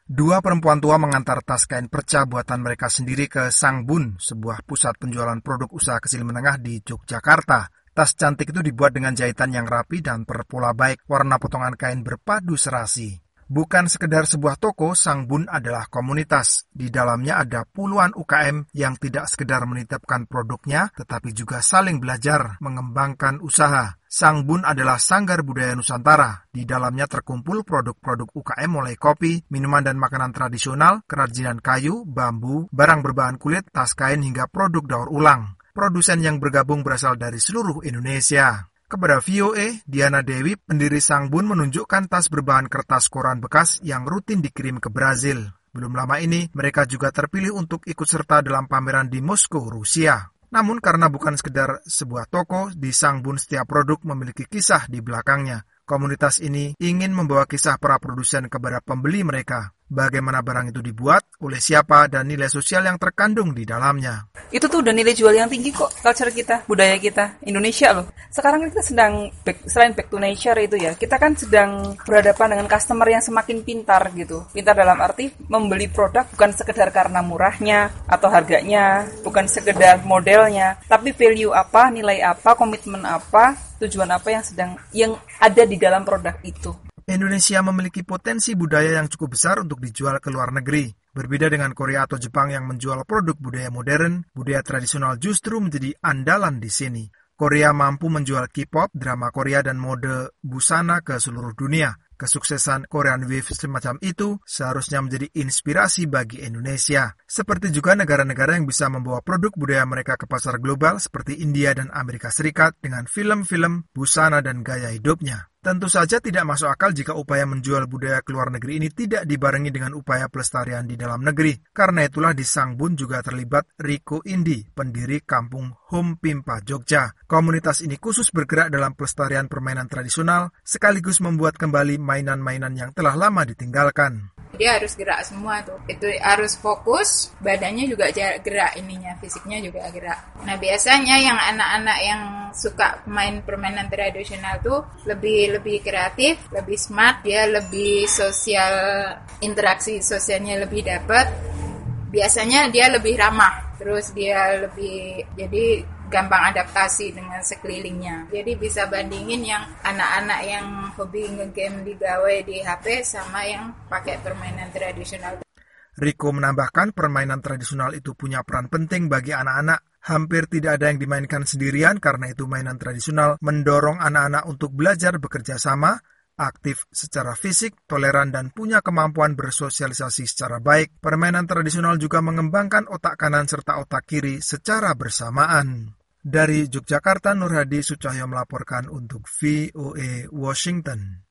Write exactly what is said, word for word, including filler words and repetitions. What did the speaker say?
Dua perempuan tua mengantar tas kain perca buatan mereka sendiri ke Sangbun, sebuah pusat penjualan produk usaha kecil menengah di Yogyakarta. Tas cantik itu dibuat dengan jahitan yang rapi dan berpola baik, warna potongan kain berpadu serasi. Bukan sekedar sebuah toko, Sangbun adalah komunitas. Di dalamnya ada puluhan U K M yang tidak sekedar menitipkan produknya, tetapi juga saling belajar mengembangkan usaha. Sangbun adalah Sanggar Budaya Nusantara. Di dalamnya terkumpul produk-produk U K M mulai kopi, minuman dan makanan tradisional, kerajinan kayu, bambu, barang berbahan kulit, tas kain hingga produk daur ulang. Produsen yang bergabung berasal dari seluruh Indonesia. Kepada V O A, Diana Dewi, pendiri Sangbun, menunjukkan tas berbahan kertas koran bekas yang rutin dikirim ke Brazil. Belum lama ini, mereka juga terpilih untuk ikut serta dalam pameran di Moskow, Rusia. Namun karena bukan sekedar sebuah toko, di Sangbun setiap produk memiliki kisah di belakangnya. Komunitas ini ingin membawa kisah para produsen kepada pembeli mereka. Bagaimana barang itu dibuat, oleh siapa, dan nilai sosial yang terkandung di dalamnya. Itu tuh udah nilai jual yang tinggi kok, culture kita, budaya kita, Indonesia loh. Sekarang kita sedang, back, selain back to nature itu ya, kita kan sedang berhadapan dengan customer yang semakin pintar gitu. Pintar dalam arti membeli produk bukan sekedar karena murahnya atau harganya, bukan sekedar modelnya, tapi value apa, nilai apa, komitmen apa, tujuan apa yang sedang yang ada di dalam produk itu. Indonesia memiliki potensi budaya yang cukup besar untuk dijual ke luar negeri. Berbeda dengan Korea atau Jepang yang menjual produk budaya modern, budaya tradisional justru menjadi andalan di sini. Korea mampu menjual K-pop, drama Korea, dan mode busana ke seluruh dunia. Kesuksesan Korean Wave semacam itu seharusnya menjadi inspirasi bagi Indonesia. Seperti juga negara-negara yang bisa membawa produk budaya mereka ke pasar global seperti India dan Amerika Serikat dengan film-film, busana, dan gaya hidupnya. Tentu saja tidak masuk akal jika upaya menjual budaya ke luar negeri ini tidak dibarengi dengan upaya pelestarian di dalam negeri. Karena itulah di Sangbun juga terlibat Riko Indi, pendiri Kampung Home Pimpa Jogja. Komunitas ini khusus bergerak dalam pelestarian permainan tradisional, sekaligus membuat kembali mainan-mainan yang telah lama ditinggalkan. Dia harus gerak semua tuh. Itu harus fokus, badannya juga gerak ininya, fisiknya juga gerak. Nah, biasanya yang anak-anak yang suka main permainan tradisional tuh lebih lebih kreatif, lebih smart, dia lebih sosial, interaksi sosialnya lebih dapat. Biasanya dia lebih ramah, terus dia lebih jadi gampang adaptasi dengan sekelilingnya. Jadi bisa bandingin yang anak-anak yang hobi nge-game di gawai di H P sama yang pakai permainan tradisional. Riko menambahkan permainan tradisional itu punya peran penting bagi anak-anak. Hampir tidak ada yang dimainkan sendirian karena itu mainan tradisional mendorong anak-anak untuk belajar bekerja sama, aktif secara fisik, toleran, dan punya kemampuan bersosialisasi secara baik. Permainan tradisional juga mengembangkan otak kanan serta otak kiri secara bersamaan. Dari Yogyakarta, Nur Hadi Sucahyo melaporkan untuk V O A Washington.